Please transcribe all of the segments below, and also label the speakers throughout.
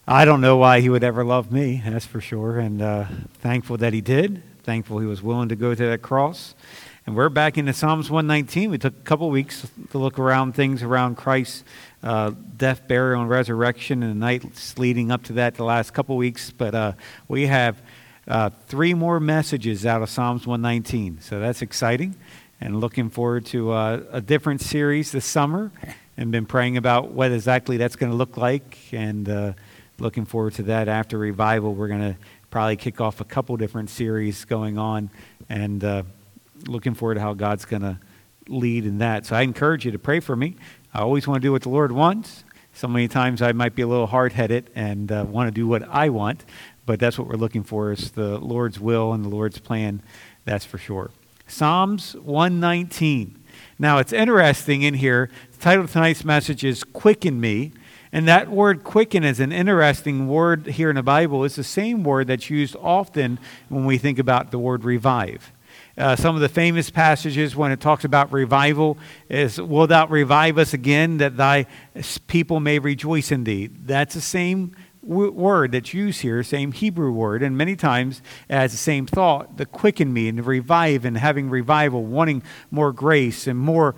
Speaker 1: I don't know why he would ever love me, that's for sure. And thankful that he did. Thankful he was willing to go to that cross. And we're back into Psalms 119. We took a couple weeks to look around things around Christ's death, burial, and resurrection, and the nights leading up to that the last couple weeks. But we have 3 more messages out of Psalms 119. So that's exciting. And looking forward to a different series this summer. And been praying about what exactly that's going to look like. And looking forward to that after revival. We're going to probably kick off a couple different series going on. And looking forward to how God's going to lead in that. So I encourage you to pray for me. I always want to do what the Lord wants. So many times I might be a little hard-headed and want to do what I want. But that's what we're looking for, is the Lord's will and the Lord's plan. That's for sure. Psalms 119. Now, it's interesting in here. The title of tonight's message is Quicken Me. And that word quicken is an interesting word here in the Bible. It's the same word that's used often when we think about the word revive. Some of the famous passages when it talks about revival is, "Wilt thou revive us again, that thy people may rejoice in thee?" That's the same word that's used here, same Hebrew word, and many times it has the same thought, the quicken me and the revive, and having revival, wanting more grace and more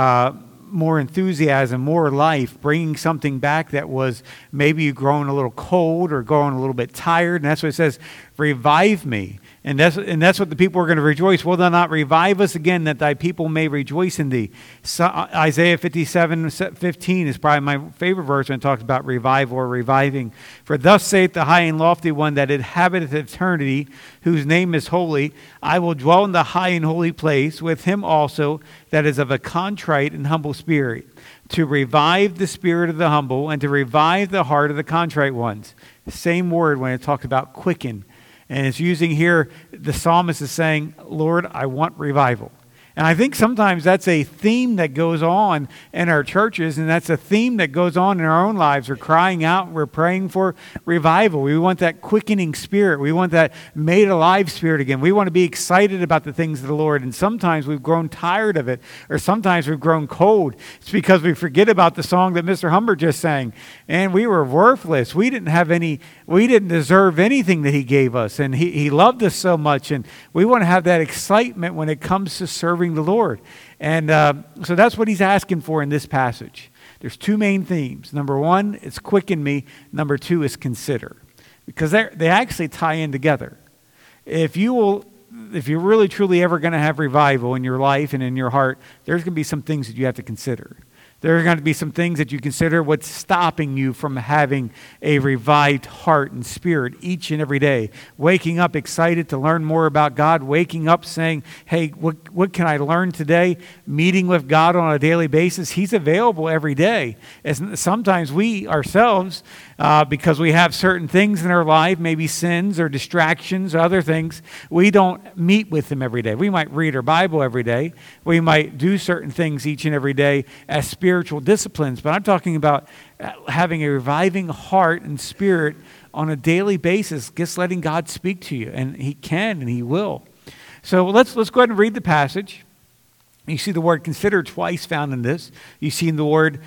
Speaker 1: enthusiasm, more life, bringing something back that was maybe growing a little cold or growing a little bit tired. And that's what it says, revive me. And that's what the people are going to rejoice. Will thou not revive us again, that thy people may rejoice in thee? So, Isaiah 57:15 is probably my favorite verse when it talks about revival or reviving. For thus saith the high and lofty one that inhabiteth eternity, whose name is holy. I will dwell in the high and holy place with him also that is of a contrite and humble spirit, to revive the spirit of the humble and to revive the heart of the contrite ones. Same word when it talks about quicken. And it's using here, the psalmist is saying, Lord, I want revival. And I think sometimes that's a theme that goes on in our churches, and that's a theme that goes on in our own lives. We're crying out, we're praying for revival. We want that quickening spirit. We want that made alive spirit again. We want to be excited about the things of the Lord. And sometimes we've grown tired of it, or sometimes we've grown cold. It's because we forget about the song that Mr. Humbert just sang. And we were worthless. We didn't deserve anything that he gave us. And he loved us so much. And we want to have that excitement when it comes to serving the Lord. And so that's what he's asking for in this passage. There's 2 main themes. Number 1, it's quicken me. Number 2 is consider. Because they actually tie in together. If you're really truly ever going to have revival in your life and in your heart, there's going to be some things that you have to consider. There are going to be some things that you consider what's stopping you from having a revived heart and spirit each and every day. Waking up excited to learn more about God. Waking up saying, hey, what can I learn today? Meeting with God on a daily basis. He's available every day. And sometimes we ourselves, because we have certain things in our life, maybe sins or distractions, other things, we don't meet with him every day. We might read our Bible every day. We might do certain things each and every day as spiritual disciplines, but I'm talking about having a reviving heart and spirit on a daily basis, just letting God speak to you, and he can and he will. So let's go ahead and read the passage. You see the word consider twice found in this. You see the word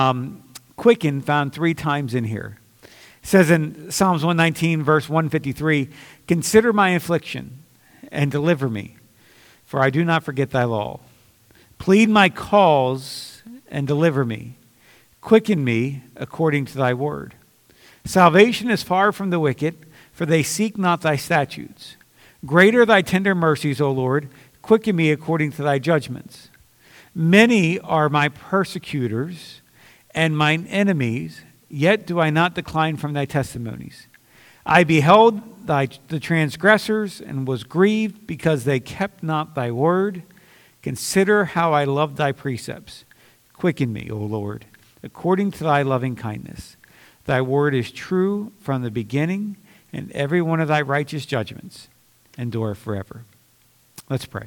Speaker 1: quicken found 3 times in here. It says in Psalms 119, verse 153, consider my affliction and deliver me, for I do not forget thy law. Plead my cause and deliver me. Quicken me according to thy word. Salvation is far from the wicked, for they seek not thy statutes. Great are thy tender mercies, O Lord. Quicken me according to thy judgments. Many are my persecutors and mine enemies, yet do I not decline from thy testimonies. I beheld the transgressors and was grieved because they kept not thy word. Consider how I love thy precepts. Quicken me, O Lord, according to thy loving kindness. Thy word is true from the beginning, and every one of thy righteous judgments endure forever. Let's pray.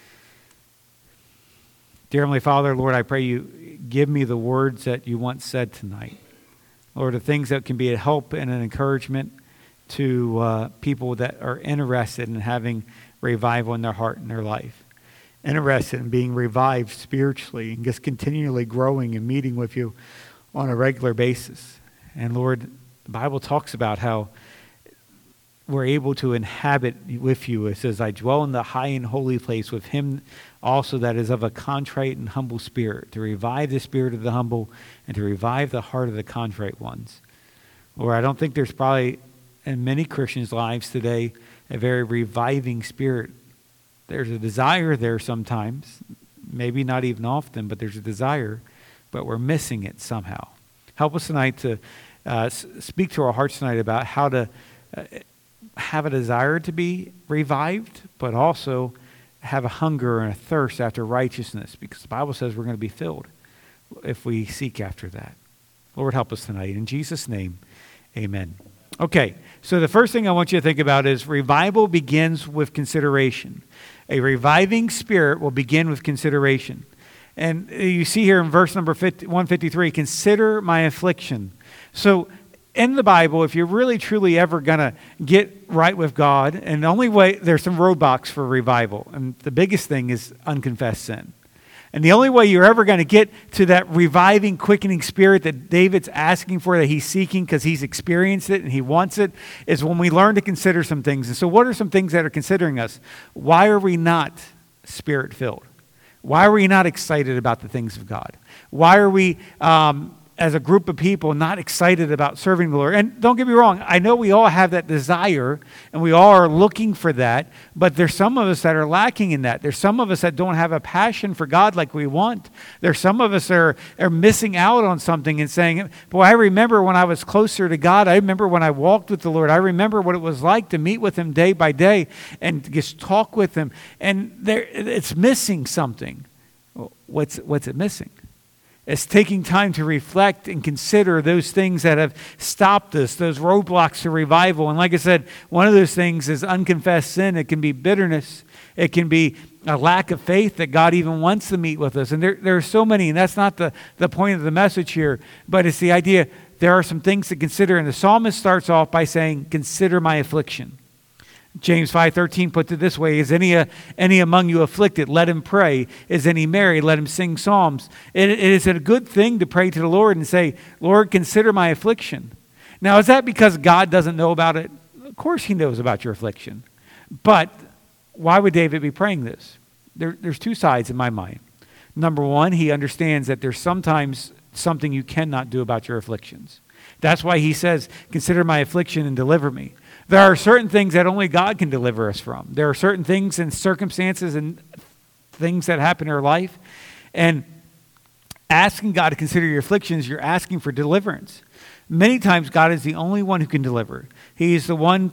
Speaker 1: Dear Heavenly Father, Lord, I pray you give me the words that you once said tonight. Lord, the things that can be a help and an encouragement to people that are interested in having revival in their heart and their life. Interested in being revived spiritually and just continually growing and meeting with you on a regular basis. And Lord, The Bible talks about how we're able to inhabit with you. It says, I dwell in the high and holy place with him also that is of a contrite and humble spirit, to revive the spirit of the humble and to revive the heart of the contrite ones. Lord, I don't think there's probably in many Christians' lives today a very reviving spirit. There's a desire there sometimes, maybe not even often, but there's a desire, but we're missing it somehow. Help us tonight to speak to our hearts tonight about how to have a desire to be revived, but also have a hunger and a thirst after righteousness, because the Bible says we're going to be filled if we seek after that. Lord, help us tonight. In Jesus' name, amen. Okay, so the first thing I want you to think about is revival begins with consideration. A reviving spirit will begin with consideration. And you see here in verse number 153, consider my affliction. So in the Bible, if you're really truly ever going to get right with God, and the only way, there's some roadblocks for revival. And the biggest thing is unconfessed sin. And the only way you're ever going to get to that reviving, quickening spirit that David's asking for, that he's seeking because he's experienced it and he wants it, is when we learn to consider some things. And so what are some things that are considering us? Why are we not spirit-filled? Why are we not excited about the things of God? Why are we, as a group of people, not excited about serving the Lord? And don't get me wrong, I know we all have that desire and we all are looking for that, but there's some of us that are lacking in that. There's some of us that don't have a passion for God like we want. There's some of us that are missing out on something and saying, boy, I remember when I was closer to God. I remember when I walked with the Lord. I remember what it was like to meet with him day by day and just talk with him. And it's missing something. What's it missing? It's taking time to reflect and consider those things that have stopped us, those roadblocks to revival. And like I said, one of those things is unconfessed sin. It can be bitterness. It can be a lack of faith that God even wants to meet with us. And there are so many, and that's not the point of the message here, but it's the idea there are some things to consider. And the psalmist starts off by saying, consider my affliction. James 5:13 puts it this way, is any among you afflicted? Let him pray. Is any married? Let him sing psalms. It is a good thing to pray to the Lord and say, Lord, consider my affliction. Now, is that because God doesn't know about it? Of course he knows about your affliction. But why would David be praying this? There's two sides in my mind. Number one, he understands that there's sometimes something you cannot do about your afflictions. That's why he says, consider my affliction and deliver me. There are certain things that only God can deliver us from. There are certain things and circumstances and things that happen in our life. And asking God to consider your afflictions, you're asking for deliverance. Many times God is the only one who can deliver. He is the one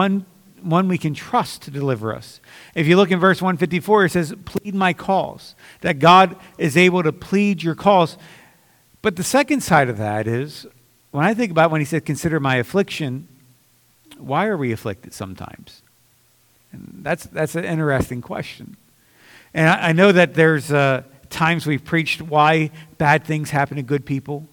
Speaker 1: we can trust to deliver us. If you look in verse 154, it says, plead my cause. That God is able to plead your cause. But the second side of that is, when I think about when he said, consider my affliction, why are we afflicted sometimes? And that's an interesting question. And I know that there's times we've preached why bad things happen to good people.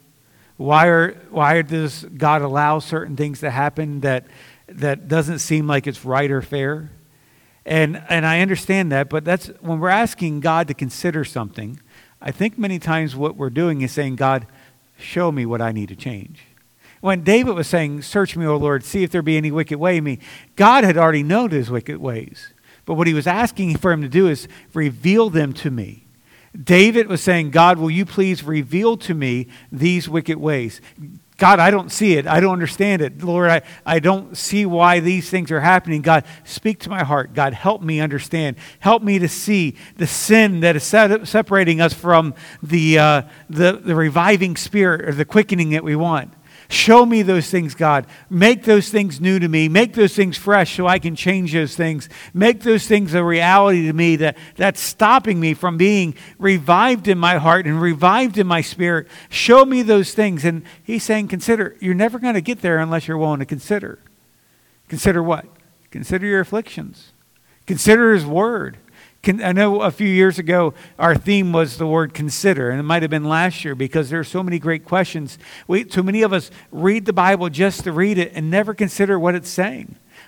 Speaker 1: Why does God allow certain things to happen that doesn't seem like it's right or fair? And I understand that, but that's when we're asking God to consider something, I think many times what we're doing is saying, God, show me what I need to change. When David was saying, search me, O Lord, see if there be any wicked way in me, God had already known his wicked ways. But what he was asking for him to do is reveal them to me. David was saying, God, will you please reveal to me these wicked ways? God, I don't see it. I don't understand it. Lord, I don't see why these things are happening. God, speak to my heart. God, help me understand. Help me to see the sin that is separating us from the reviving spirit or the quickening that we want. Show me those things, God. Make those things new to me. Make those things fresh so I can change those things. Make those things a reality to me that's stopping me from being revived in my heart and revived in my spirit. Show me those things. And he's saying, consider. You're never going to get there unless you're willing to consider. Consider what? Consider your afflictions. Consider his word. I know a few years ago, our theme was the word consider, and it might have been last year because there are so many great questions. Too many of us read the Bible just to read it and never consider what it's saying.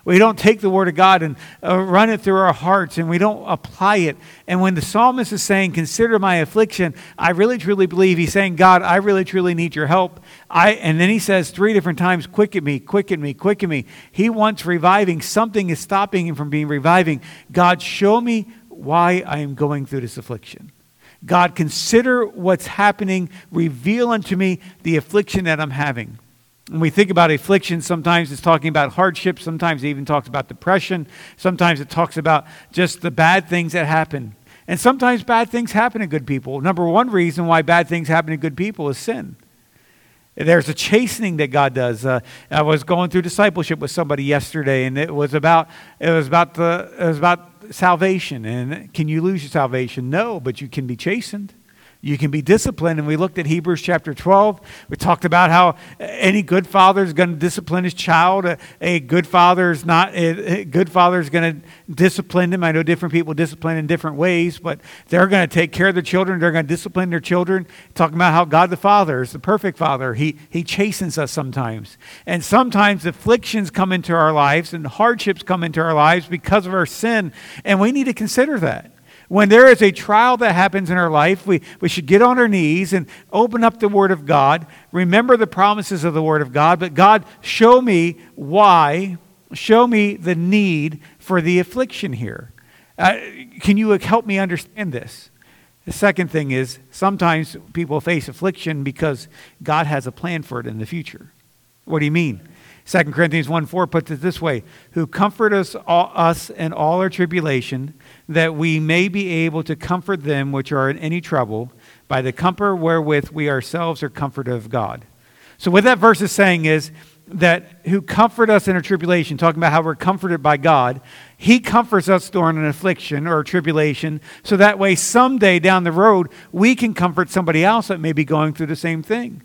Speaker 1: We don't take the Word of God and run it through our hearts, and we don't apply it. And when the psalmist is saying, consider my affliction, I really truly believe he's saying, God, I really truly need your help. And then he says 3 different times, quicken me, quicken me, quicken me. He wants reviving. Something is stopping him from being reviving. God, show me why I am going through this affliction. God, consider what's happening. Reveal unto me the affliction that I'm having. When we think about affliction, sometimes it's talking about hardship. Sometimes it even talks about depression. Sometimes it talks about just the bad things that happen. And sometimes bad things happen to good people. Number one reason why bad things happen to good people is sin. There's a chastening that God does. I was going through discipleship with somebody yesterday, and it was about salvation. And can you lose your salvation? No, but you can be chastened. You can be disciplined. And we looked at Hebrews chapter 12. We talked about how any good father is going to discipline his child. A good father is going to discipline him. I know different people discipline in different ways, but they're going to take care of their children. They're going to discipline their children. Talking about how God the Father is the perfect Father. He chastens us sometimes. And sometimes afflictions come into our lives and hardships come into our lives because of our sin. And we need to consider that. When there is a trial that happens in our life, we should get on our knees and open up the Word of God, remember the promises of the Word of God, but God, show me why, show me the need for the affliction here. Can you help me understand this? The second thing is, sometimes people face affliction because God has a plan for it in the future. What do you mean? 2 Corinthians 1:4 puts it this way, who comfort us in all our tribulation, that we may be able to comfort them which are in any trouble, by the comfort wherewith we ourselves are comforted of God. So what that verse is saying is that who comfort us in our tribulation, talking about how we're comforted by God, He comforts us during an affliction or a tribulation, so that way someday down the road we can comfort somebody else that may be going through the same thing.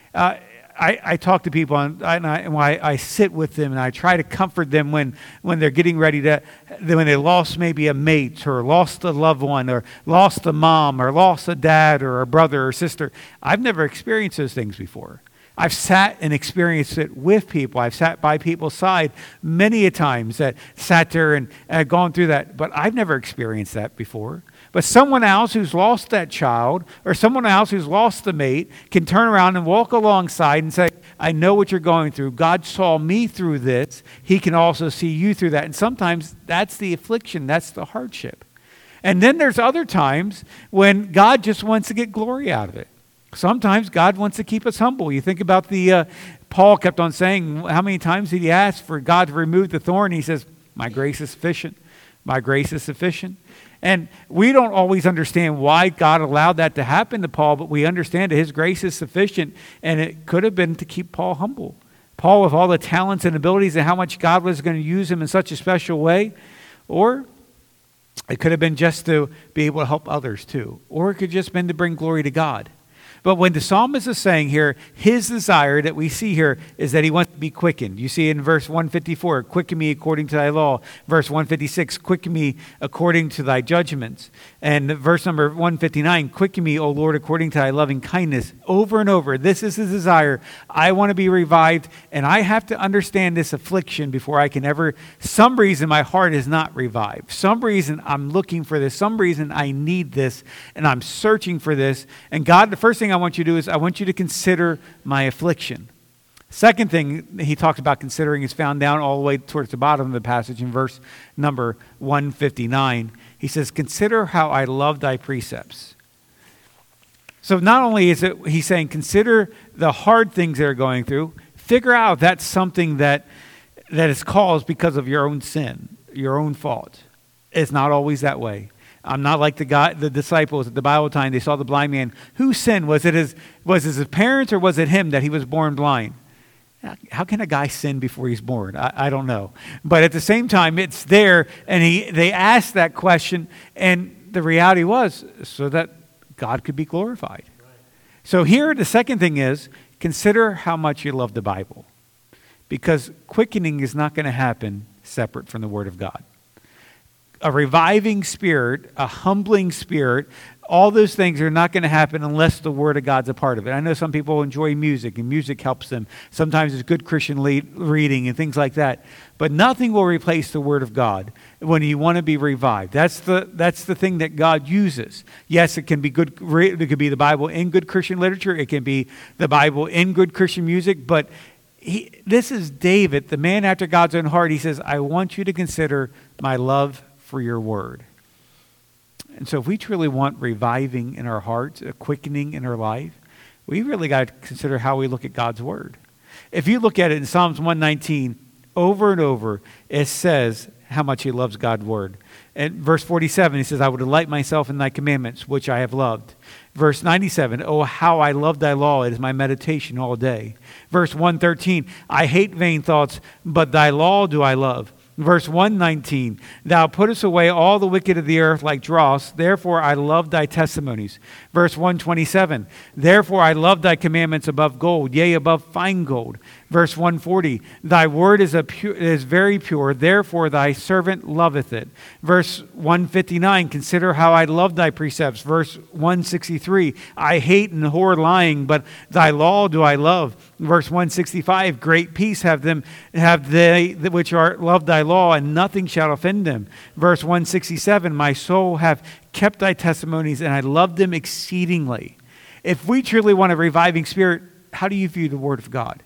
Speaker 1: I talk to people and I sit with them and I try to comfort them when they're getting ready when they lost maybe a mate or lost a loved one or lost a mom or lost a dad or a brother or sister. I've never experienced those things before. I've sat and experienced it with people. I've sat by people's side many a times that sat there and gone through that, but I've never experienced that before. But someone else who's lost that child or someone else who's lost the mate can turn around and walk alongside and say, I know what you're going through. God saw me through this. He can also see you through that. And sometimes that's the affliction. That's the hardship. And then there's other times when God just wants to get glory out of it. Sometimes God wants to keep us humble. You think about Paul kept on saying, how many times did he ask for God to remove the thorn? He says, my grace is sufficient. My grace is sufficient. And we don't always understand why God allowed that to happen to Paul, but we understand that his grace is sufficient, and it could have been to keep Paul humble. Paul, with all the talents and abilities and how much God was going to use him in such a special way, or it could have been just to be able to help others too, or it could have just been to bring glory to God. But when the psalmist is saying here, his desire that we see here is that he wants to be quickened. You see in verse 154, quicken me according to thy law. Verse 156, quicken me according to thy judgments. And verse number 159, quicken me, O Lord, according to thy loving kindness. Over and over, this is his desire. I want to be revived, and I have to understand this affliction before I can ever, some reason my heart is not revived. Some reason I'm looking for this. Some reason I need this, and I'm searching for this. And God, the first thing I want you to do is I want you to consider my affliction. Second thing he talks about considering is found down all the way towards the bottom of the passage in verse number 159. He says, consider how I love thy precepts. So not only is it, he's saying, consider the hard things they're going through, figure out if that's something that is caused because of your own sin, your own fault. It's not always that way. I'm not like the disciples at the Bible time. They saw the blind man. Who sinned? Was it his parents or was it him that he was born blind? How can a guy sin before he's born? I don't know. But at the same time, it's there, and they asked that question, and the reality was so that God could be glorified. Right. So here, the second thing is, consider how much you love the Bible. Because quickening is not going to happen separate from the Word of God. A reviving spirit, a humbling spirit, All those things are not going to happen unless the Word of God's a part of it. I know some people enjoy music, and music helps them. Sometimes it's good Christian reading and things like that. But nothing will replace the Word of God when you want to be revived. That's the thing that God uses. Yes, it can be good. It could be the Bible in good Christian literature. It can be the Bible in good Christian music. But this is David, the man after God's own heart. He says, I want you to consider my love for your Word. And so if we truly want reviving in our hearts, a quickening in our life, we really got to consider how we look at God's Word. If you look at it in Psalms 119, over and over, it says how much he loves God's Word. In verse 47, he says, I will delight myself in thy commandments, which I have loved. Verse 97, oh, how I love thy law. It is my meditation all day. Verse 113, I hate vain thoughts, but thy law do I love. Verse 119, thou puttest away all the wicked of the earth like dross, therefore I love thy testimonies. Verse 127, therefore I love thy commandments above gold, yea, above fine gold. Verse 140, thy word is very pure, therefore thy servant loveth it. Verse 159, consider how I love thy precepts. Verse 163, I hate and abhor lying, but thy law do I love. Verse 165, great peace have they which love thy law, and nothing shall offend them. Verse 167, my soul hath kept thy testimonies, and I love them exceedingly. If we truly want a reviving spirit, how do you view the Word of God?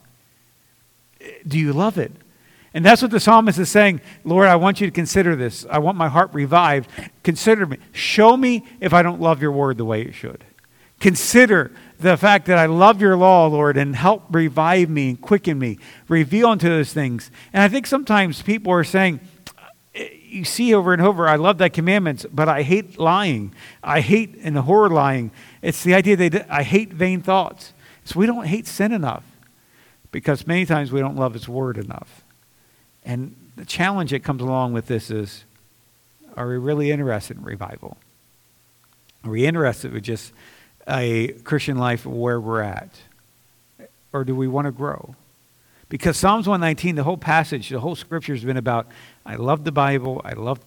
Speaker 1: Do you love it? And that's what the psalmist is saying. Lord, I want you to consider this. I want my heart revived. Consider me. Show me if I don't love your Word the way it should. Consider the fact that I love your law, Lord, and help revive me and quicken me. Reveal into those things. And I think sometimes people are saying, you see over and over, I love thy commandments, but I hate lying. I hate and abhor lying. It's the idea that I hate vain thoughts. So we don't hate sin enough because many times we don't love his word enough. And the challenge that comes along with this is, are we really interested in revival? Are we interested with just a Christian life where we're at? Or do we want to grow? Because Psalms 119, the whole passage, the whole scripture has been about, I love the Bible,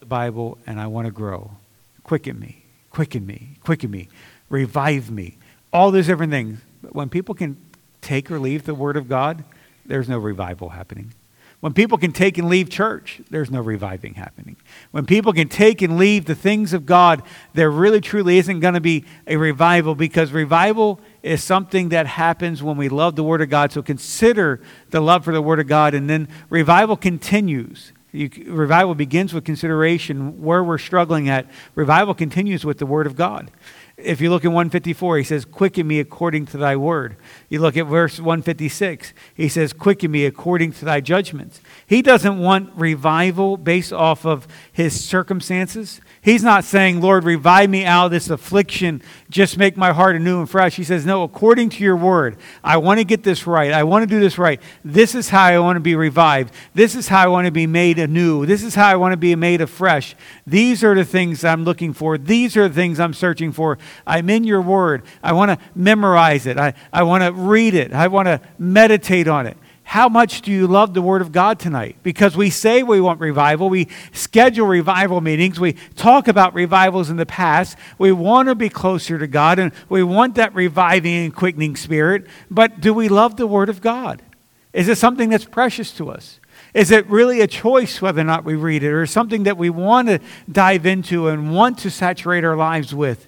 Speaker 1: and I want to grow. Quicken me, quicken me, quicken me, revive me. All those different things. But when people can take or leave the Word of God, there's no revival happening. When people can take and leave church, there's no reviving happening. When people can take and leave the things of God, there really truly isn't going to be a revival, because revival is something that happens when we love the Word of God. So consider the love for the Word of God, and then revival continues. Revival begins with consideration where we're struggling at. Revival continues with the Word of God. If you look at 154, he says, quicken me according to thy word. You look at verse 156, he says, quicken me according to thy judgments. He doesn't want revival based off of his circumstances. He's not saying, Lord, revive me out of this affliction, just make my heart anew and fresh. He says, no, according to your word, I want to get this right. I want to do this right. This is how I want to be revived. This is how I want to be made anew. This is how I want to be made afresh. These are the things I'm looking for. These are the things I'm searching for. I'm in your word. I want to memorize it. I want to read it. I want to meditate on it. How much do you love the Word of God tonight? Because we say we want revival. We schedule revival meetings. We talk about revivals in the past. We want to be closer to God, and we want that reviving and quickening spirit. But do we love the Word of God? Is it something that's precious to us? Is it really a choice whether or not we read it, or something that we want to dive into and want to saturate our lives with?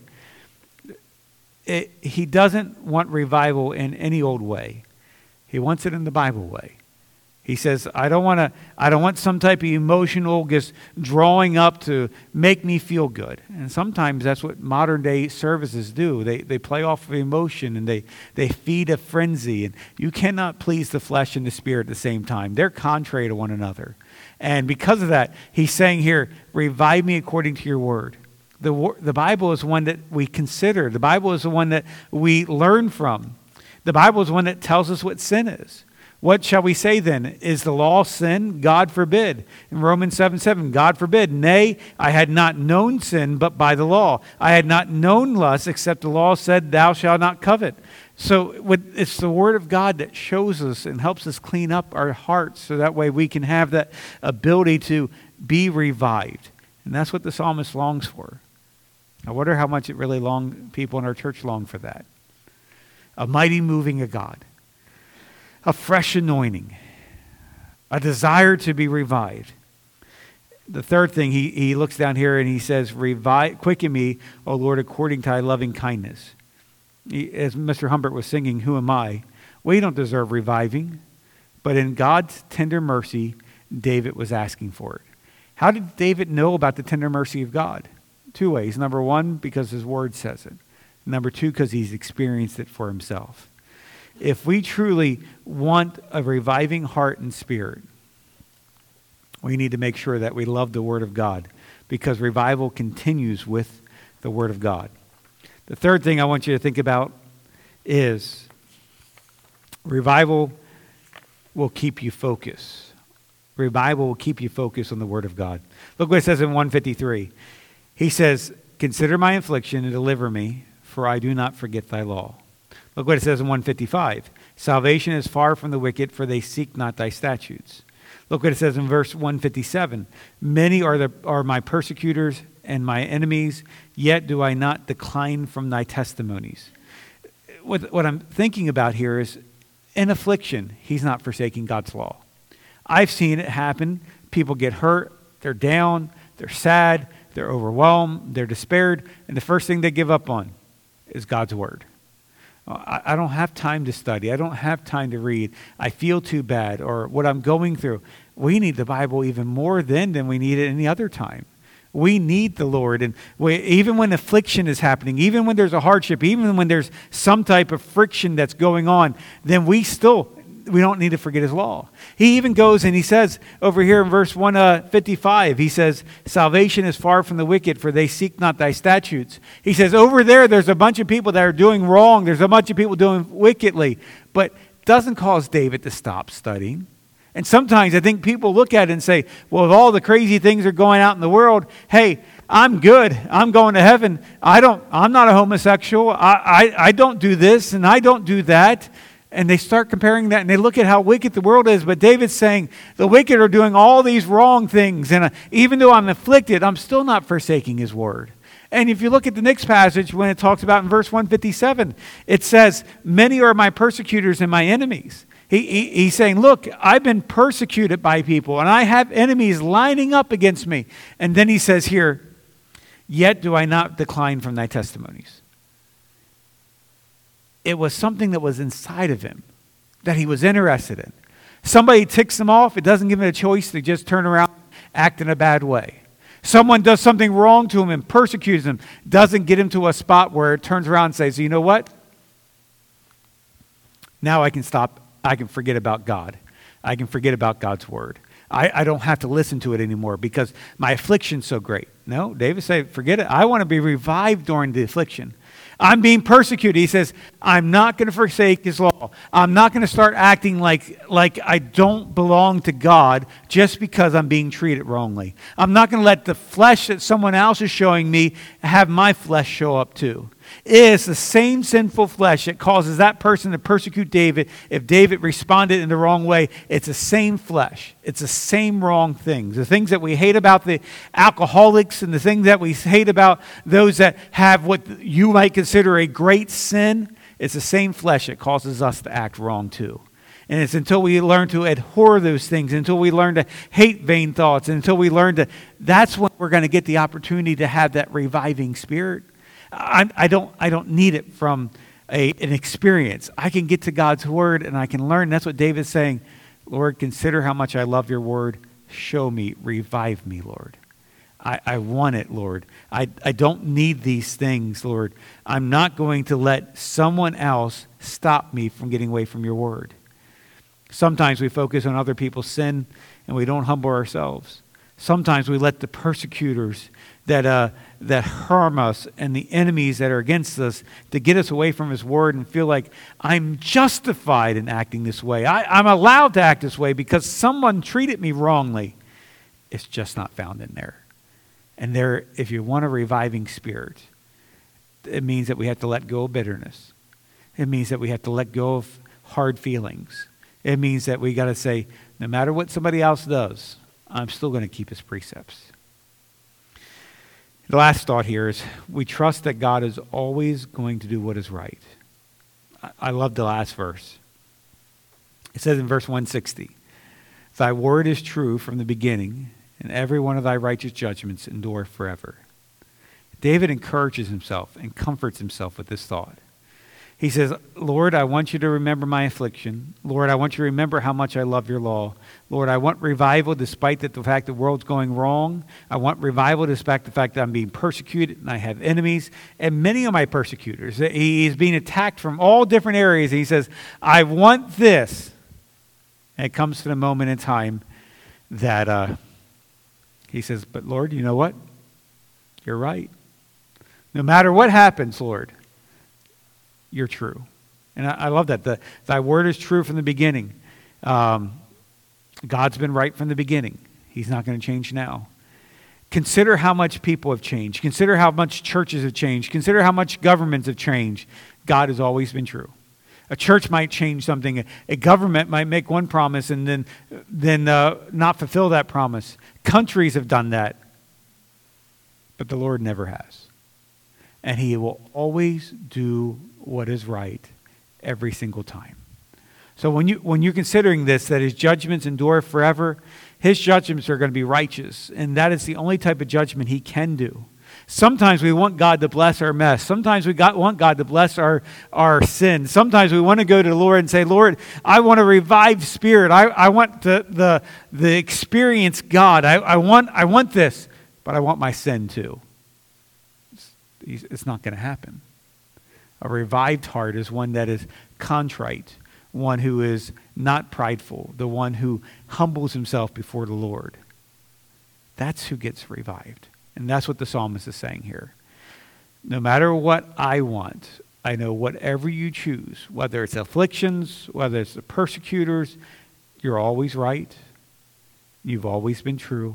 Speaker 1: He doesn't want revival in any old way. He wants it in the Bible way. He says, I don't want some type of emotional just drawing up to make me feel good. And sometimes that's what modern day services do. They play off of emotion, and they feed a frenzy. And you cannot please the flesh and the spirit at the same time. They're contrary to one another. And because of that, he's saying here, revive me according to your word. The Bible is one that we consider. The Bible is the one that we learn from. The Bible is one that tells us what sin is. What shall we say then? Is the law sin? God forbid. In Romans 7:7, God forbid. Nay, I had not known sin but by the law. I had not known lust except the law said, thou shalt not covet. So it's the Word of God that shows us and helps us clean up our hearts, so that way we can have that ability to be revived. And that's what the psalmist longs for. I wonder how much people in our church long for that. A mighty moving of God. A fresh anointing. A desire to be revived. The third thing, he looks down here and he says, quicken me, O Lord, according to thy loving kindness. As Mr. Humbert was singing, who am I? We don't deserve reviving. But in God's tender mercy, David was asking for it. How did David know about the tender mercy of God? 2 ways. Number one, because his word says it. Number two, because he's experienced it for himself. If we truly want a reviving heart and spirit, we need to make sure that we love the Word of God, because revival continues with the Word of God. The third thing I want you to think about is revival will keep you focused. Revival will keep you focused on the Word of God. Look what it says in 153. He says, consider my affliction and deliver me, for I do not forget thy law. Look what it says in 155. Salvation is far from the wicked, for they seek not thy statutes. Look what it says in verse 157. Many are my persecutors and my enemies, yet do I not decline from thy testimonies. What I'm thinking about here is, in affliction, he's not forsaking God's law. I've seen it happen. People get hurt, they're down, they're sad, they're overwhelmed, they're despaired, and the first thing they give up on is God's word. I don't have time to study. I don't have time to read. I feel too bad, or what I'm going through. We need the Bible even more then than we need it any other time. We need the Lord. And even when affliction is happening, even when there's a hardship, even when there's some type of friction that's going on, then we don't need to forget his law. He even goes and he says over here in verse 155, he says, salvation is far from the wicked, for they seek not thy statutes. He says over there's a bunch of people that are doing wrong. There's a bunch of people doing wickedly, but doesn't cause David to stop studying. And sometimes I think people look at it and say, well, if all the crazy things are going out in the world, hey, I'm good. I'm going to heaven. I'm not a homosexual. I don't do this and I don't do that. And they start comparing that and they look at how wicked the world is. But David's saying the wicked are doing all these wrong things. And even though I'm afflicted, I'm still not forsaking his word. And if you look at the next passage, when it talks about in verse 157, it says, many are my persecutors and my enemies. He's saying, look, I've been persecuted by people and I have enemies lining up against me. And then he says here, yet do I not decline from thy testimonies. It was something that was inside of him that he was interested in. Somebody ticks him off. It doesn't give him a choice to just turn around and act in a bad way. Someone does something wrong to him and persecutes him. Doesn't get him to a spot where it turns around and says, you know what? Now I can stop. I can forget about God. I can forget about God's word. I don't have to listen to it anymore because my affliction's so great. No, David said, forget it. I want to be revived during the affliction. I'm being persecuted. He says, I'm not going to forsake his law. I'm not going to start acting like I don't belong to God just because I'm being treated wrongly. I'm not going to let the flesh that someone else is showing me have my flesh show up too. It is the same sinful flesh that causes that person to persecute David. If David responded in the wrong way, it's the same flesh. It's the same wrong things. The things that we hate about the alcoholics and the things that we hate about those that have what you might consider a great sin, it's the same flesh that causes us to act wrong too. And it's until we learn to abhor those things, until we learn to hate vain thoughts, until we learn to, that's when we're going to get the opportunity to have that reviving spirit. I don't need it from an experience. I can get to God's word and I can learn. That's what David's saying. Lord, consider how much I love your word. Show me, revive me, Lord. I want it, Lord. I don't need these things, Lord. I'm not going to let someone else stop me from getting away from your word. Sometimes we focus on other people's sin and we don't humble ourselves. Sometimes we let the persecutors that harm us and the enemies that are against us to get us away from his word and feel like I'm justified in acting this way. I'm allowed to act this way because someone treated me wrongly. It's just not found in there. And there, if you want a reviving spirit, it means that we have to let go of bitterness. It means that we have to let go of hard feelings. It means that we got to say, no matter what somebody else does, I'm still going to keep his precepts. The last thought here is we trust that God is always going to do what is right. I love the last verse. It says in verse 160, "Thy word is true from the beginning, and every one of thy righteous judgments endure forever." David encourages himself and comforts himself with this thought. He says, Lord, I want you to remember my affliction. Lord, I want you to remember how much I love your law. Lord, I want revival despite the fact the world's going wrong. I want revival despite the fact that I'm being persecuted and I have enemies. And many of my persecutors, he's being attacked from all different areas. And he says, I want this. And it comes to the moment in time that he says, but Lord, you know what? You're right. No matter what happens, Lord, you're true. And I love that. Thy word is true from the beginning. God's been right from the beginning. He's not going to change now. Consider how much people have changed. Consider how much churches have changed. Consider how much governments have changed. God has always been true. A church might change something. A government might make one promise and then not fulfill that promise. Countries have done that. But the Lord never has. And he will always do what is right every single time. So when you're considering this, that his judgments endure forever, his judgments are going to be righteous. And that is the only type of judgment he can do. Sometimes we want God to bless our mess. Sometimes we want God to bless our sin. Sometimes we want to go to the Lord and say, Lord, I want a revived spirit. I want the experience God. I want this, but I want my sin too. It's not going to happen. A revived heart is one that is contrite, one who is not prideful, the one who humbles himself before the Lord. That's who gets revived. And that's what the psalmist is saying here. No matter what I want, I know whatever you choose, whether it's afflictions, whether it's the persecutors, you're always right. You've always been true.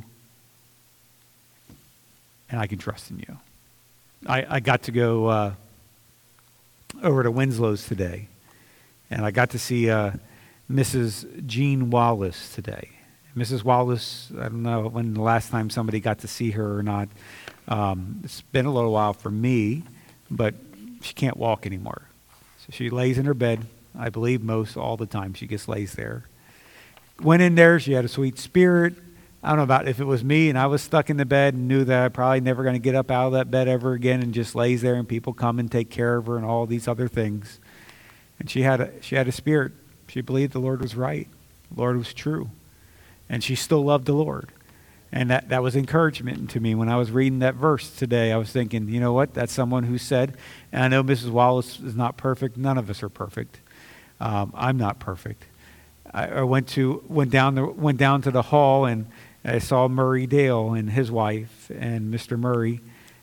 Speaker 1: And I can trust in you. I got to go over to Winslow's today, and I got to see Mrs. Jean Wallace today. Mrs. Wallace, I don't know when the last time somebody got to see her or not. It's been a little while for me, but she can't walk anymore. So she lays in her bed, I believe all the time. She just lays there. Went in there, she had a sweet spirit. I don't know about if it was me and I was stuck in the bed and knew that I probably never going to get up out of that bed ever again, and just lays there and people come and take care of her and all these other things. And she had a spirit. She believed the Lord was right. The Lord was true. And she still loved the Lord. And that was encouragement to me when I was reading that verse today. I was thinking, you know what? That's someone who said, and I know Mrs. Wallace is not perfect. None of us are perfect. I'm not perfect. I went down to the hall, and I saw Murray Dale and his wife and Mr. Murray.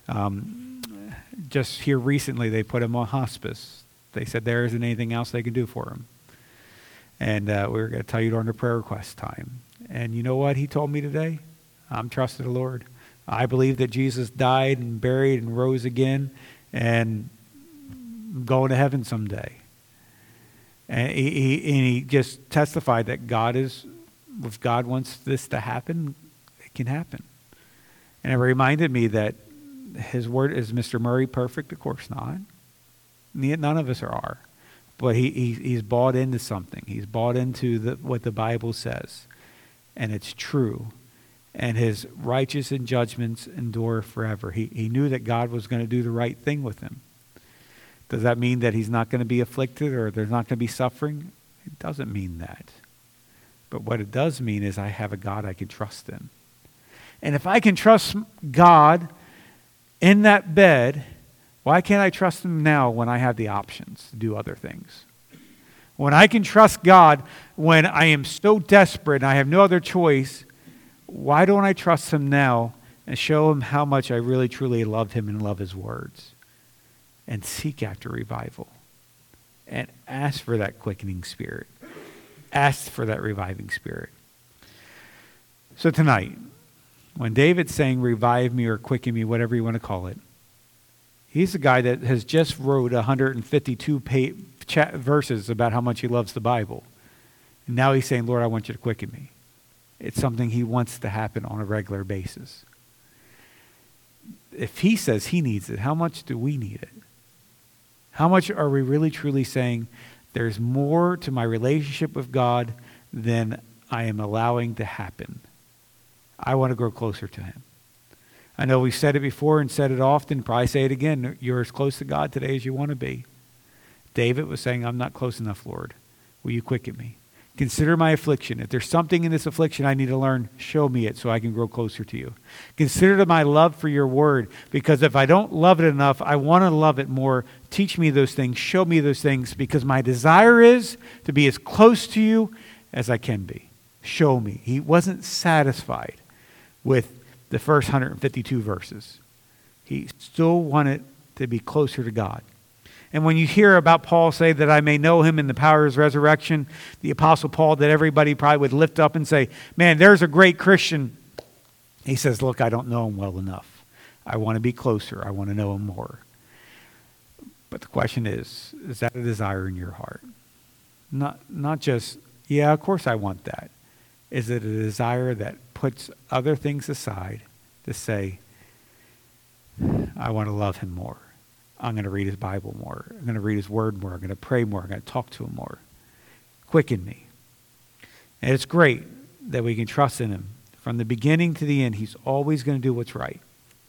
Speaker 1: Just here recently, they put him on hospice. They said there isn't anything else they can do for him. And we were going to tell you during the prayer request time. And you know what he told me today? I'm trusting the Lord. I believe that Jesus died and buried and rose again and going to heaven someday. And he just testified that if God wants this to happen, it can happen. And it reminded me that his word, is Mr. Murray perfect? Of course not. None of us are. But he's bought into something. He's bought into what the Bible says. And it's true. And his righteous and judgments endure forever. He knew that God was going to do the right thing with him. Does that mean that he's not going to be afflicted or there's not going to be suffering? It doesn't mean that. But what it does mean is I have a God I can trust in. And if I can trust God in that bed, why can't I trust him now when I have the options to do other things? When I can trust God when I am so desperate and I have no other choice, why don't I trust him now and show him how much I really truly love him and love his words? And seek after revival. And ask for that quickening spirit. Ask for that reviving spirit. So tonight, when David's saying revive me or quicken me, whatever you want to call it, he's the guy that has just wrote 152 verses about how much he loves the Bible. And now he's saying, Lord, I want you to quicken me. It's something he wants to happen on a regular basis. if he says he needs it, how much do we need it? How much are we really truly saying there's more to my relationship with God than I am allowing to happen? I want to grow closer to him. I know we've said it before and said it often, probably say it again. You're as close to God today as you want to be. David was saying, I'm not close enough, Lord. Will you quicken me? Consider my affliction. If there's something in this affliction I need to learn, show me it so I can grow closer to you. Consider my love for your word, because if I don't love it enough, I want to love it more. Teach me those things. Show me those things, because my desire is to be as close to you as I can be. Show me. He wasn't satisfied with the first 152 verses. He still wanted to be closer to God. And when you hear about Paul say that I may know him in the power of his resurrection, the Apostle Paul, that everybody probably would lift up and say, man, there's a great Christian. He says, look, I don't know him well enough. I want to be closer. I want to know him more. But the question is that a desire in your heart? Not just, yeah, of course I want that. Is it a desire that puts other things aside to say, I want to love him more. I'm going to read his Bible more. I'm going to read his word more. I'm going to pray more. I'm going to talk to him more. Quicken me. And it's great that we can trust in him. From the beginning to the end, he's always going to do what's right.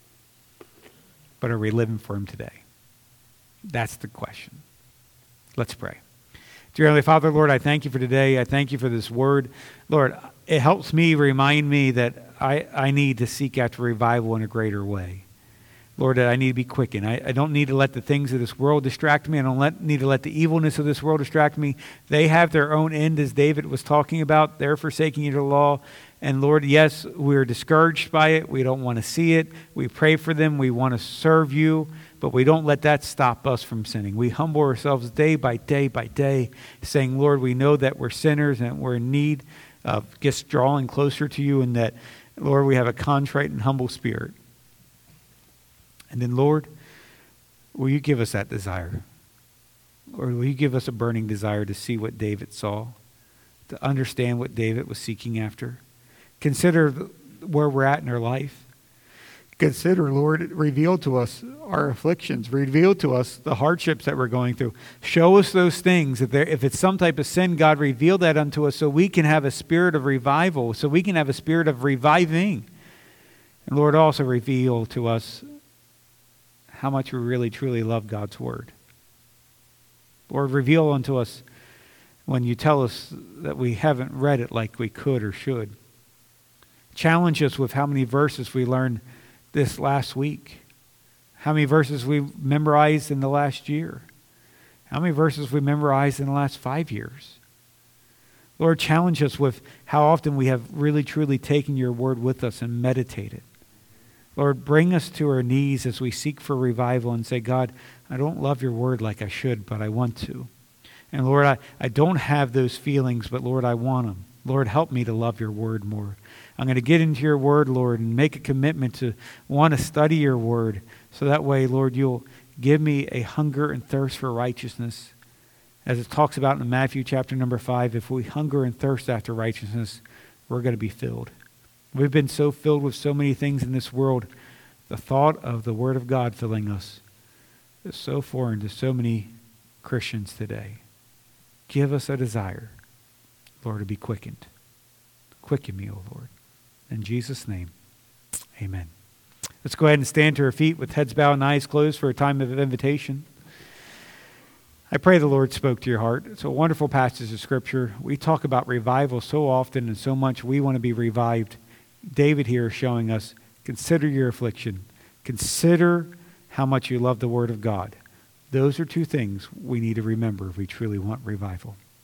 Speaker 1: But are we living for him today? That's the question. Let's pray. Dear Heavenly Father, Lord, I thank you for today. I thank you for this word. Lord, it helps me remind me that I need to seek after revival in a greater way. Lord, that I need to be quickened. I don't need to let the things of this world distract me. I don't need to let the evilness of this world distract me. They have their own end, as David was talking about. They're forsaking your law. And Lord, yes, we're discouraged by it. We don't want to see it. We pray for them. We want to serve you. But we don't let that stop us from sinning. We humble ourselves day by day by day, saying, Lord, we know that we're sinners and we're in need of just drawing closer to you, and that, Lord, we have a contrite and humble spirit. And then, Lord, will you give us that desire? Or will you give us a burning desire to see what David saw, to understand what David was seeking after? Consider where we're at in our life. Consider, Lord, reveal to us our afflictions. Reveal to us the hardships that we're going through. Show us those things. If it's some type of sin, God, reveal that unto us so we can have a spirit of revival, so we can have a spirit of reviving. And Lord, also reveal to us how much we really truly love God's word. Lord, reveal unto us when you tell us that we haven't read it like we could or should. Challenge us with how many verses we learned this last week. How many verses we memorized in the last year. How many verses we memorized in the last 5 years. Lord, challenge us with how often we have really truly taken your word with us and meditated. Lord, bring us to our knees as we seek for revival and say, God, I don't love your word like I should, but I want to. And Lord, I don't have those feelings, but Lord, I want them. Lord, help me to love your word more. I'm going to get into your word, Lord, and make a commitment to want to study your word. So that way, Lord, you'll give me a hunger and thirst for righteousness. As it talks about in Matthew chapter number 5, if we hunger and thirst after righteousness, we're going to be filled. We've been so filled with so many things in this world. The thought of the word of God filling us is so foreign to so many Christians today. Give us a desire, Lord, to be quickened. Quicken me, O Lord. In Jesus' name, amen. Let's go ahead and stand to our feet with heads bowed and eyes closed for a time of invitation. I pray the Lord spoke to your heart. It's a wonderful passage of Scripture. We talk about revival so often and so much. We want to be revived. David here is showing us, consider your affliction. Consider how much you love the Word of God. Those are two things we need to remember if we truly want revival.